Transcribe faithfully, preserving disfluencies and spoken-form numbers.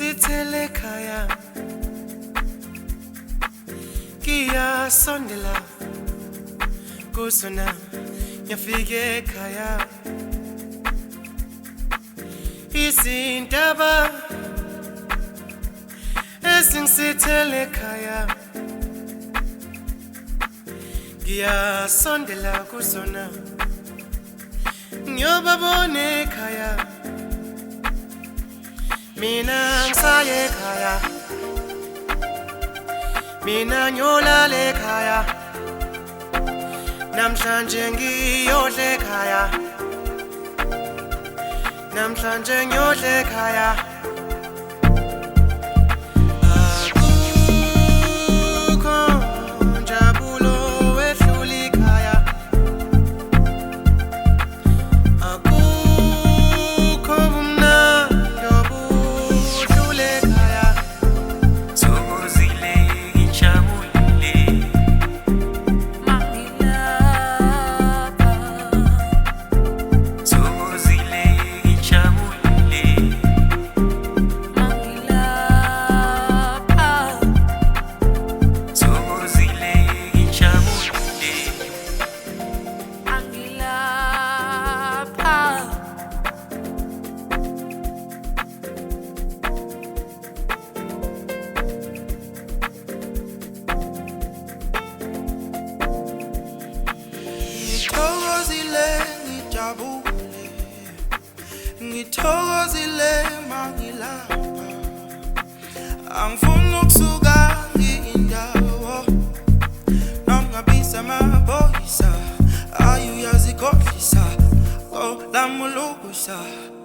singisithele ekhaya ngiyasondela kusona ngiyafika ekhaya izindaba esingisithele ekhaya ngiyasondela kusona ngiyobabona ekhaya mina ngisaye ekhaya mina ngiyolala ekhaya namhlanje ngiyodla ekhaya namhlanje ngiyodla ekhaya ngithokozile mangilapha angifuni ukusuka ngindawo nongabisa amaphoyisa ayuyazikhohlisa oh lamulukusa